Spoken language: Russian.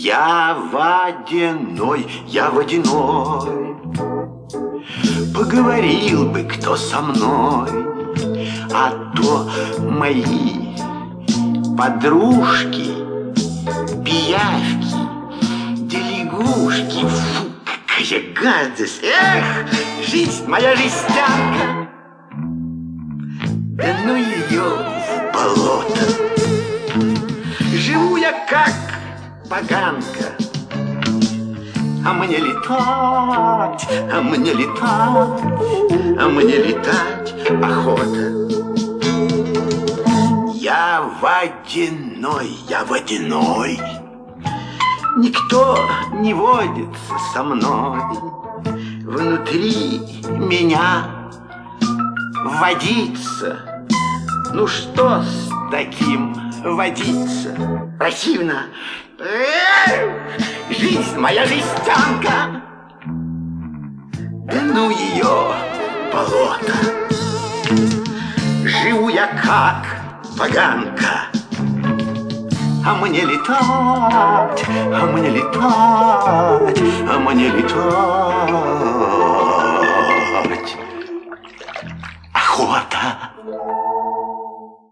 Я водяной, я водяной. Поговорил бы кто со мной, а то мои подружки, пиявки, да лягушки. Фу, какая гадость! Эх, жизнь моя жестянка! Да ну ее в болото! Живу я как поганка, а мне летать, а мне летать, а мне летать охота. Я водяной, я водяной. Никто не водится со мной. Внутри меня водится. Ну что с таким водиться? Противно. Жизнь моя жестянка. Да ну ее болото. Живу я как поганка, а мне летать, а мне летать, а мне летать.